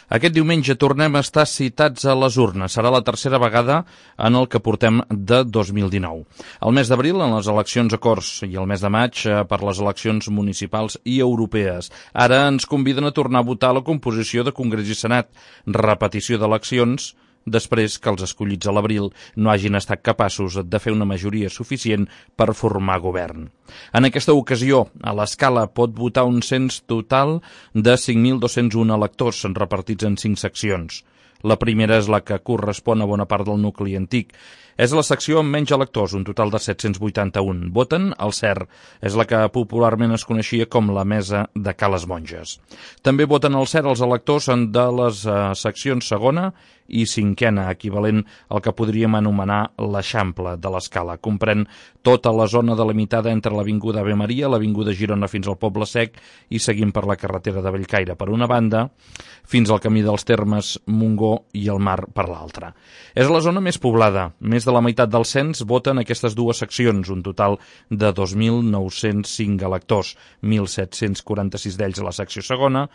Aquest diumenge tornem a estar citats a les urnes. Serà la tercera vegada en el que portem de 2019. El mes d'abril, en les eleccions a Corts, i el mes de maig per les eleccions municipals i europees. Ara ens conviden a tornar a votar la composició de Congrés i Senat. Repetició d'eleccions després que els escollits a l'abril no hagin estat capaços de fer una majoria suficient per formar govern. En aquesta ocasió, a l'escala pot votar un cens total de 5.201 electors repartits en 5 seccions. La primera és la que correspon a bona part del nucli antic. És la secció amb menys electors, un total de 781. Voten al CER. És la que popularment es coneixia com la Mesa de Ca les Monges. També voten al CER els electors de les seccions segona i cinquena, equivalent al que podríem anomenar l'Eixample de l'escala. Comprèn tota la zona delimitada entre l'Avinguda Ave Maria, l'Avinguda Girona fins al Poble Sec i seguint per la carretera de Bellcaire per una banda, fins al camí dels Termes, Montgó i el Mar per l'altra. És la zona més poblada. Més de la meitat del cens voten aquestes dues seccions, un total de 2.905 electors, 1.746 d'ells a la secció segona,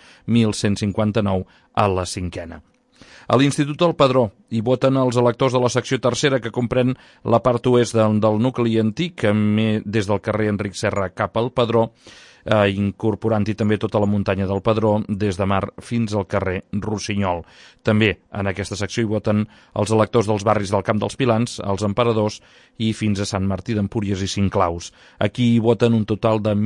1.159 a la cinquena. A l'Institut del Padró hi voten els electors de la secció tercera, que comprèn la part oest del nucli antic, des del carrer Enric Serra cap al Padró, incorporant-hi també tota la muntanya del Padró, des de Mar fins al carrer Rossinyol. També en aquesta secció hi voten els electors dels barris del Camp dels Pilans, els Emperadors i fins a Sant Martí d'Empúries i Cinclaus. Aquí hi voten un total de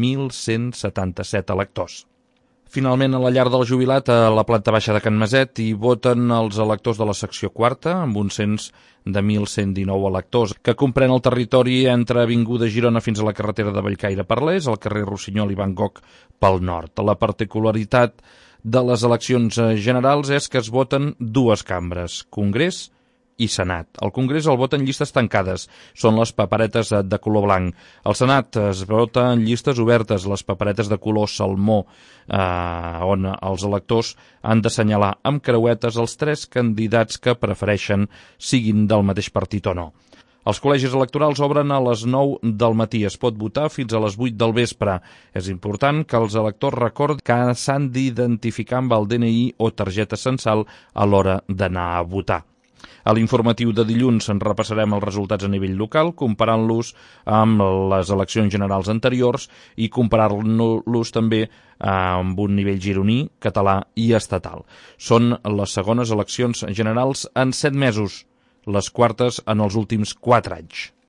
1.177 electors. Finalment, a la llar del jubilat, a la planta baixa de Can Maset, hi voten els electors de la secció quarta, amb un cens de 1.119 electors, que comprèn el territori entre Avinguda Girona fins a la carretera de Bellcaire per l'est, el carrer Rossinyol i Van Gogh pel nord. La particularitat de les eleccions generals és que es voten dues cambres, Congrés i Senat. Al Congrés el vot en llistes tancades, són les paperetes de color blanc. Al Senat es vota en llistes obertes, les paperetes de color salmó, on els electors han d'assenyalar amb creuetes els 3 candidats que prefereixen, siguin del mateix partit o no. Els col·legis electorals obren a les 9 del matí. Es pot votar fins a les 8 del vespre. És important que els electors recordin que s'han d'identificar amb el DNI o targeta censal a l'hora d'anar a votar. A l'informatiu de dilluns en repassarem els resultats a nivell local, comparant-los amb les eleccions generals anteriors i comparant-los també amb un nivell gironí, català i estatal. Són les segones eleccions generals en 7 mesos, les quartes en els últims 4 anys.